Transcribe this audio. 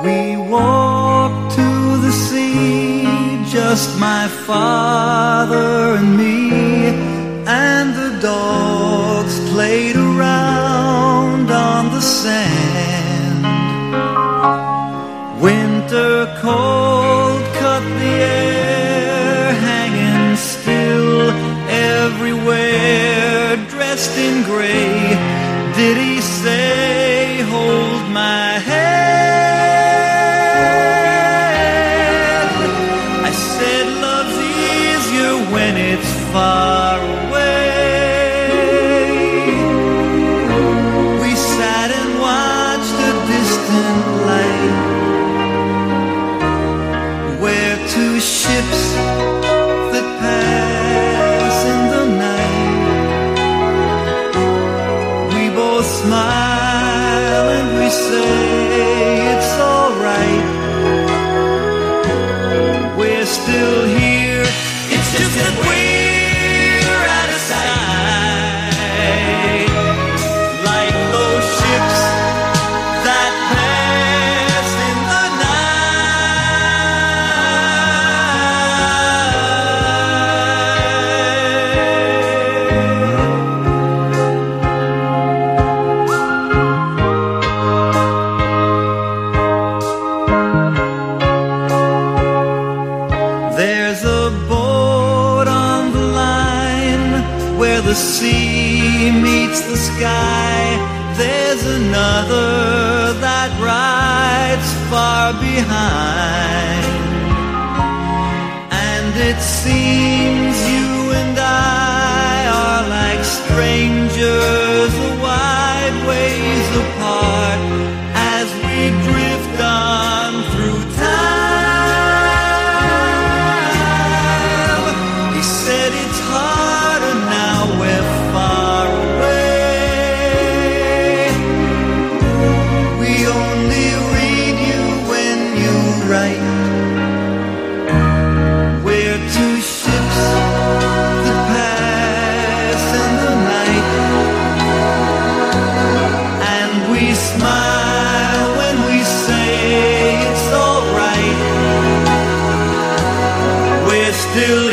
We walked to the sea, just my father and me, and the dogs played around on the sand. Winter cold cut the air, hanging still everywhere, dressed in gray. Did he say, hold my hand? I said, love's easier when it's far away. We sat and watched a distant light, where two ships that pass in the night. We both smile and we say it's all right. We're still here, it's just that we're out of sight, like those ships that pass in the There's a boat on the line where the sea meets the sky. There's another that rides far behind. And it seems you and I are like strangers a wide ways apart as we drift on through time. It's harder now, we're far away. We only read you when you write. We're two ships that pass in the night, and we smile when we say it's all right. We're still